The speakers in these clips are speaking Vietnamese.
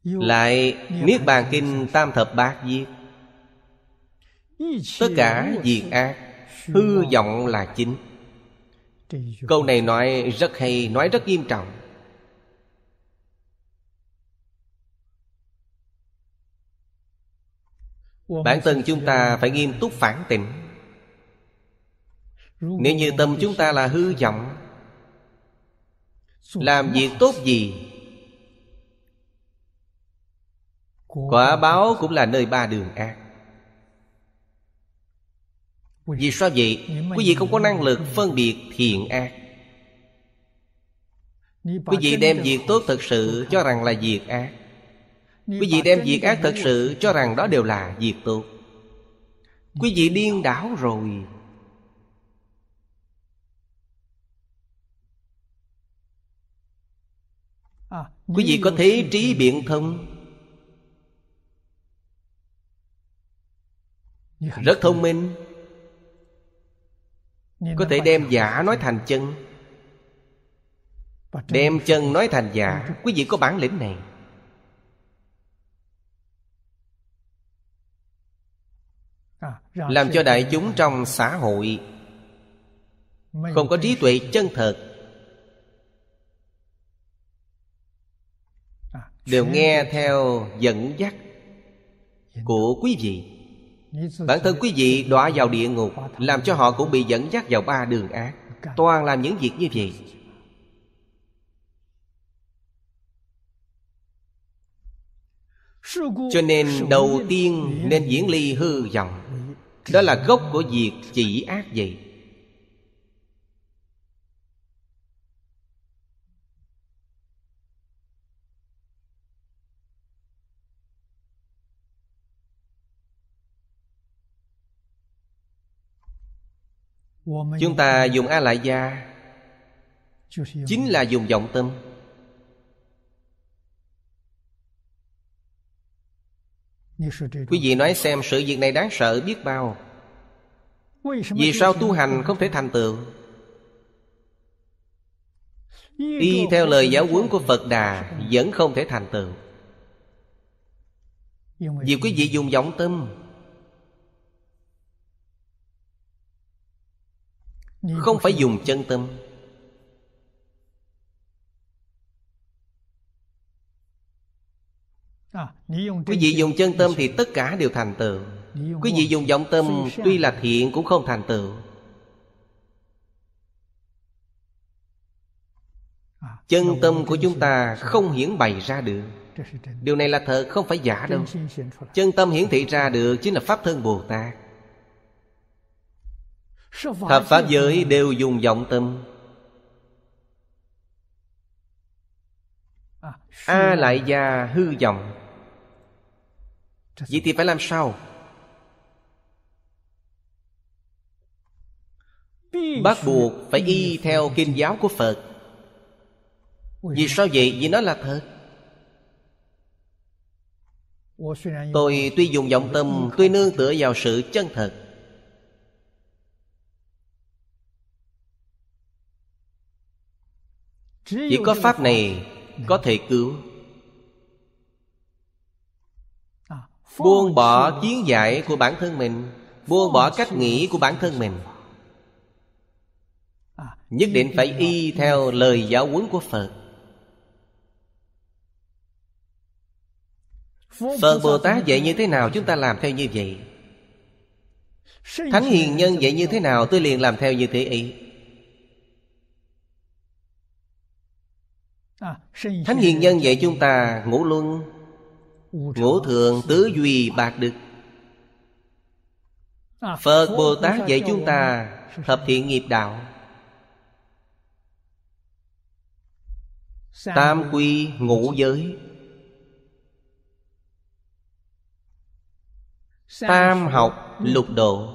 Lại Niết Bàn Kinh Tam Thập Bát viết tất cả diệt ác, hư vọng là chính. Câu này nói rất hay, nói rất nghiêm trọng. Bản thân chúng ta phải nghiêm túc phản tỉnh. Nếu như tâm chúng ta là hư vọng, làm việc tốt gì, quả báo cũng là nơi ba đường ác. Vì sao vậy? Quý vị không có năng lực phân biệt thiện ác. Quý vị đem việc tốt thật sự cho rằng là việc ác. Quý vị đem việc ác thật sự cho rằng đó đều là việc tốt. Quý vị điên đảo rồi. Quý vị có thế trí biện thông, rất thông minh, có thể đem giả nói thành chân, đem chân nói thành giả. Quý vị có bản lĩnh này. Làm cho đại chúng trong xã hội không có trí tuệ chân thật, đều nghe theo dẫn dắt của quý vị. Bản thân quý vị đọa vào địa ngục, làm cho họ cũng bị dẫn dắt vào ba đường ác. Toàn làm những việc như vậy. Cho nên đầu tiên nên diễn ly hư vọng. Đó là gốc của việc chỉ ác vậy. Chúng ta dùng A Lại Gia chính là dùng vọng tâm. Quý vị nói xem, sự việc này đáng sợ biết bao. Vì sao tu hành không thể thành tựu? Y theo lời giáo huấn của Phật Đà vẫn không thể thành tựu. Vì quý vị dùng vọng tâm, không phải dùng chân tâm. Quý vị dùng chân tâm thì tất cả đều thành tựu. Quý vị dùng vọng tâm tuy là thiện cũng không thành tựu. Chân tâm của chúng ta không hiển bày ra được. Điều này là thật, không phải giả đâu. Chân tâm hiển thị ra được chính là Pháp Thân Bồ Tát. Thập Pháp giới đều dùng vọng tâm. A Lại Gia hư vọng. Vậy thì phải làm sao? Bắt buộc phải y theo kinh giáo của Phật. Vì sao vậy? Vì nó là thật. Tôi tuy dùng vọng tâm, tôi nương tựa vào sự chân thật. Chỉ có pháp này có thể cứu. Buông bỏ kiến giải của bản thân mình, buông bỏ cách nghĩ của bản thân mình, nhất định phải y theo lời giáo huấn của Phật. Phật Bồ Tát dạy như thế nào chúng ta làm theo như vậy. Thánh hiền nhân dạy như thế nào tôi liền làm theo như thế ấy. Thánh hiền nhân dạy chúng ta ngũ luân, ngũ thường, tứ duy, bạc đức. Phật Bồ Tát dạy chúng ta thập thiện nghiệp đạo, tam quy ngũ giới, tam học lục độ.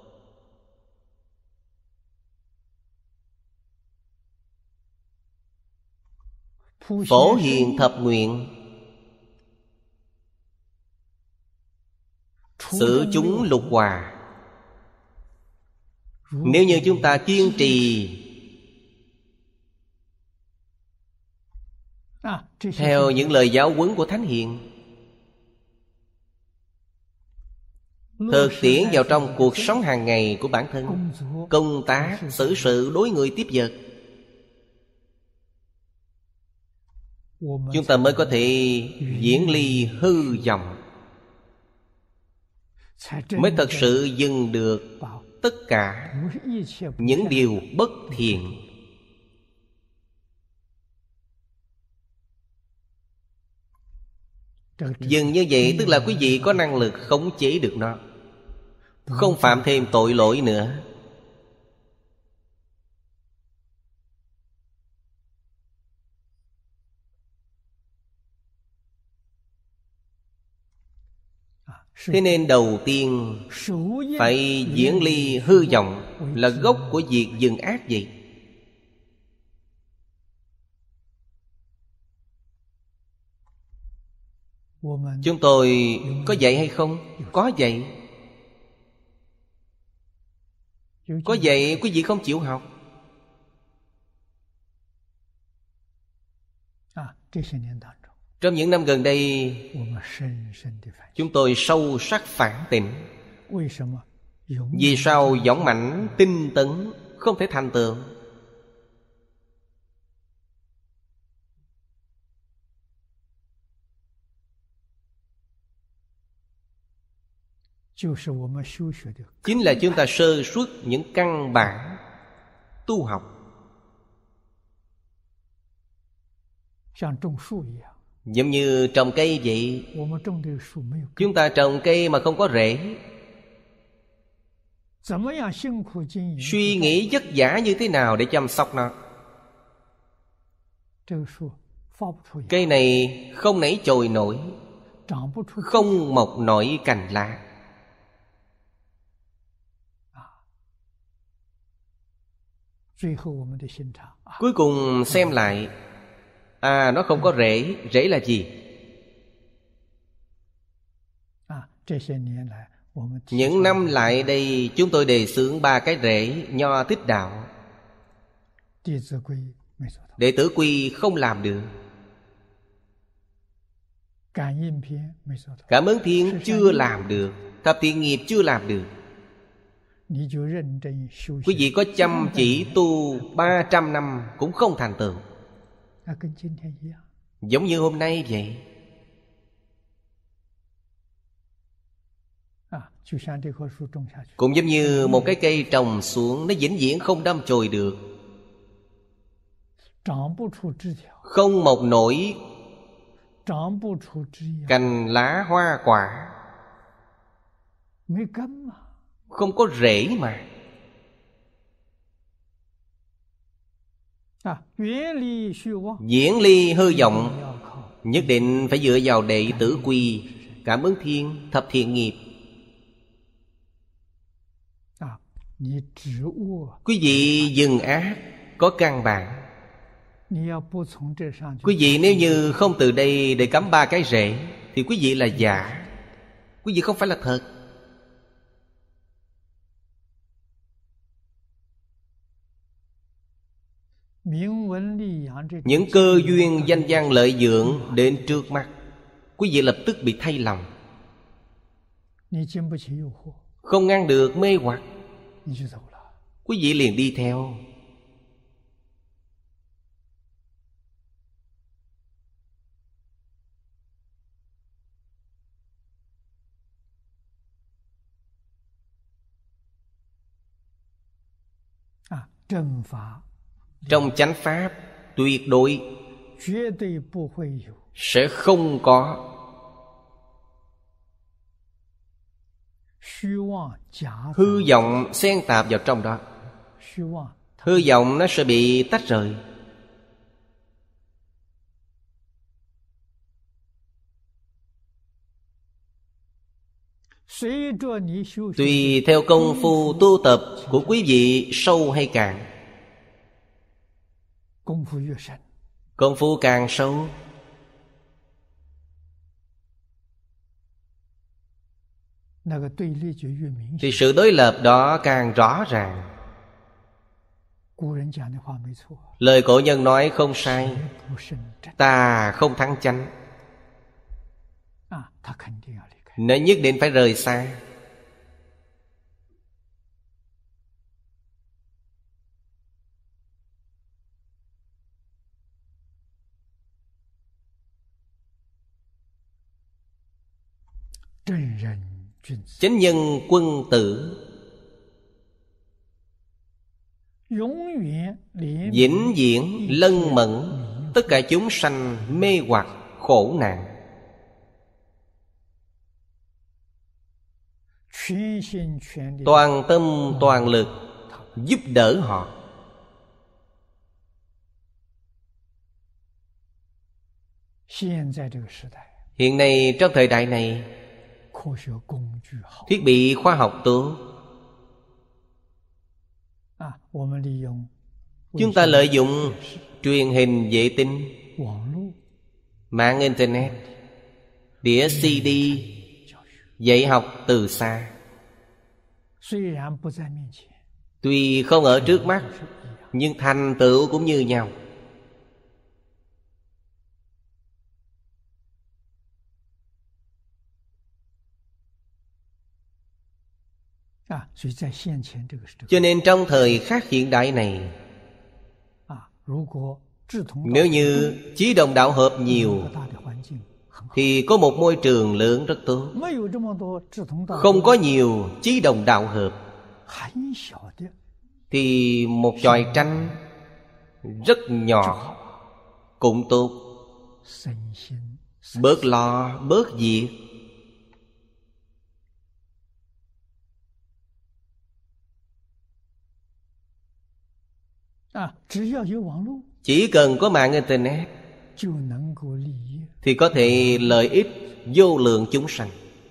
Phổ hiền thập nguyện, xử chúng lục hòa. Nếu như chúng ta kiên trì theo những lời giáo huấn của Thánh Hiền, thực tiễn vào trong cuộc sống hàng ngày của bản thân, công tác, xử sự, đối người tiếp vật, chúng ta mới có thể diễn ly hư vọng, mới thật sự dừng được tất cả những điều bất thiện. Dừng như vậy tức là quý vị có năng lực khống chế được nó, không phạm thêm tội lỗi nữa. Thế nên đầu tiên phải diễn ly hư vọng, là gốc của việc dừng ác vậy. Chúng tôi có dạy hay không? Có dạy. Có dạy quý vị không chịu học. Trong những năm gần đây, chúng tôi sâu sắc phản tỉnh. Vì sao dũng mãnh, tinh tấn không thể thành tựu? Chính là chúng ta sơ suất những căn bản tu học. Giống như trồng cây vậy, chúng ta trồng cây mà không có rễ, suy nghĩ vất vả như thế nào để chăm sóc nó, cây này không nảy chồi nổi, không mọc nổi cành lá. Cuối cùng xem lại, nó không có rễ. Rễ là gì? Những năm lại đây, chúng tôi đề xướng 3 cái rễ Nho Thích Đạo. Đệ tử Quy không làm được, Cảm Ứng Thiên chưa làm được, Thập Thiện Nghiệp chưa làm được. Quý vị có chăm chỉ tu 300 năm cũng không thành tựu. Giống như hôm nay vậy. Cũng giống như một cái cây trồng xuống, nó vĩnh viễn không đâm chồi được, không mọc nổi cành lá hoa quả, không có rễ mà. Diễn ly hư vọng nhất định phải dựa vào đệ tử Quy, Cảm Ứng Thiên, Thập Thiện Nghiệp. Quý vị dừng ác có căn bản. Quý vị nếu như không từ đây để cắm 3 cái rễ thì quý vị là giả, quý vị không phải là thật. Những cơ duyên danh văn lợi dưỡng đến trước mắt, quý vị lập tức bị thay lòng, không ngăn được mê hoặc, quý vị liền đi theo. Trong chánh pháp tuyệt đối sẽ không có hư vọng xen tạp vào trong đó. Hư vọng nó sẽ bị tách rời. Tùy theo công phu tu tập của quý vị sâu hay cạn. Công phu càng sâu thì sự đối lập đó càng rõ ràng. Lời cổ nhân nói không sai. Ta không thắng chánh, nó nhất định phải rời xa. Chánh nhân quân tử vĩnh viễn lân mẫn tất cả chúng sanh mê hoặc khổ nạn. Toàn tâm toàn lực giúp đỡ họ. Hiện nay trong thời đại này, thiết bị khoa học tốt, chúng ta lợi dụng truyền hình vệ tinh, mạng internet, đĩa CD, dạy học từ xa. Tuy không ở trước mắt, nhưng thành tựu cũng như nhau. Cho nên trong thời khắc hiện đại này, nếu như chí đồng đạo hợp nhiều thì có một môi trường lớn rất tốt. Không có nhiều chí đồng đạo hợp thì một chòi tranh rất nhỏ cũng tốt. Bớt lo, bớt việc. Chỉ cần có mạng internet thì có thể lợi ích vô lượng chúng sanh.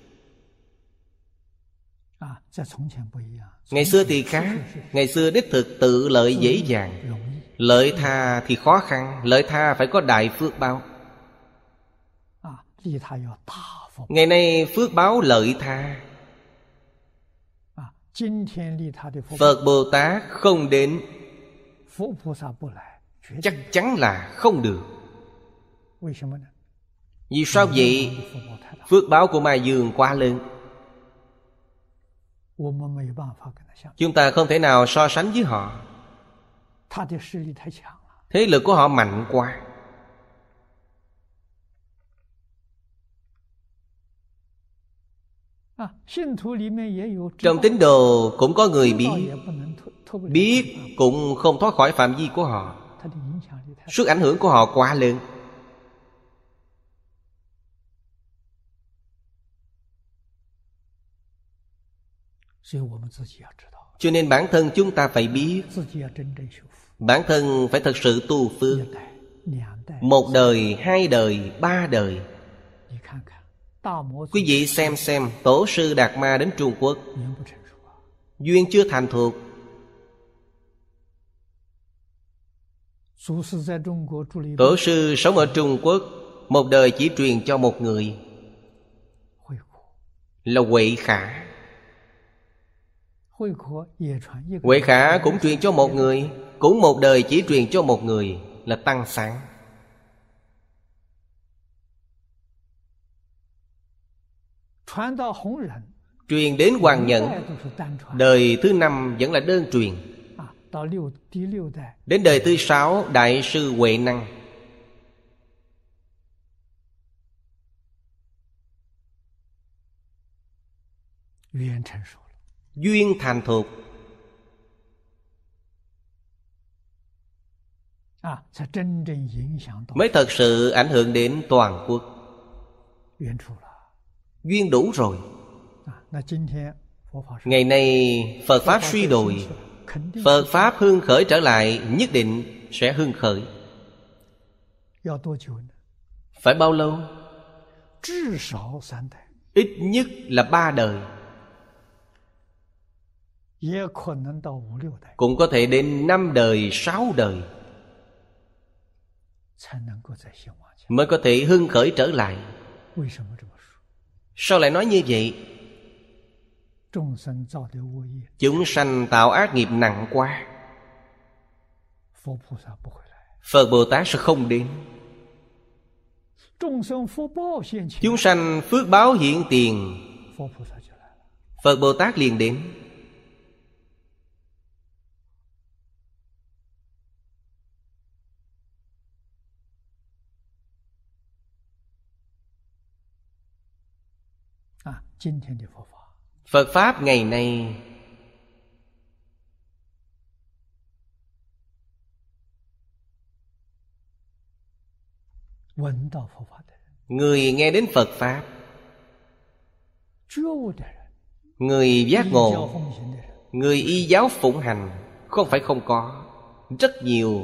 Ngày xưa thì khác. Ngày xưa đích thực tự lợi dễ dàng, lợi tha thì khó khăn. Lợi tha phải có đại phước báo. Ngày nay phước báo lợi tha, Phật Bồ Tát không đến, chắc chắn là không được. Vì sao vậy? Phước báo của Ma Dương quá lớn, chúng ta không thể nào so sánh với họ. Thế lực của họ mạnh quá. Trong tín đồ cũng có người biết, biết cũng không thoát khỏi phạm vi của họ. Sức ảnh hưởng của họ quá lớn. Cho nên bản thân chúng ta phải biết, bản thân phải thật sự tu phước. Một đời, hai đời, ba đời. Quý vị xem Tổ sư Đạt Ma đến Trung Quốc, duyên chưa thành thục. Tổ sư sống ở Trung Quốc, một đời chỉ truyền cho một người, là Huệ Khả. Huệ Khả cũng truyền cho một người, cũng một đời chỉ truyền cho một người, là Tăng Sáng. Truyền đến Hoàng Nhẫn, đời thứ 5 vẫn là đơn truyền. Đến đời thứ 6, Đại sư Huệ Năng. Duyên thành thục, mới thật sự ảnh hưởng đến toàn quốc. Duyên đủ rồi. Ngày nay Phật Pháp suy đồi, Phật Pháp hưng khởi trở lại, nhất định sẽ hưng khởi. Phải bao lâu? Ít nhất là 3 đời, cũng có thể đến 5 đời, 6 đời mới có thể hưng khởi trở lại. Sao lại nói như vậy? Chúng sanh tạo ác nghiệp nặng quá. Phật Bồ Tát sẽ không đến. Chúng sanh phước báo hiện tiền, Phật Bồ Tát liền đến. Phật Pháp ngày nay người nghe đến Phật Pháp, người giác ngộ, người y giáo phụng hành, không phải không có, rất nhiều.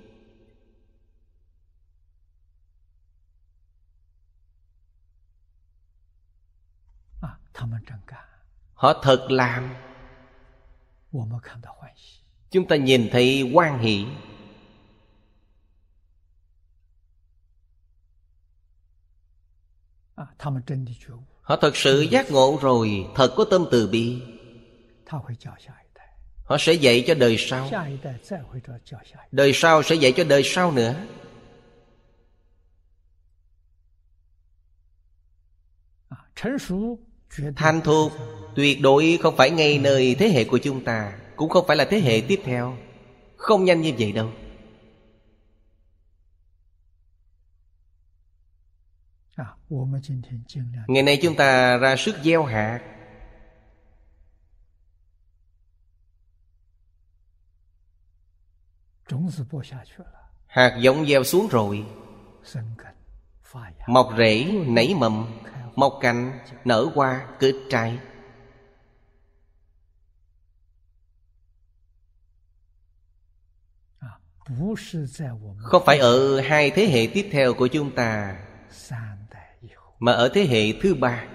Họ thật làm, chúng ta nhìn thấy hoan hỷ. Họ thật sự giác ngộ rồi, thật có tâm từ bi. Họ sẽ dạy cho đời sau, đời sau sẽ dạy cho đời sau nữa. Thành thục tuyệt đối không phải ngay nơi thế hệ của chúng ta, cũng không phải là thế hệ tiếp theo. Không nhanh như vậy đâu. Ngày nay chúng ta ra sức gieo hạt. Hạt giống gieo xuống rồi, mọc rễ, nảy mầm, mọc cành, nở hoa, kết trái. Không phải ở hai thế hệ tiếp theo của chúng ta, mà ở thế hệ thứ ba.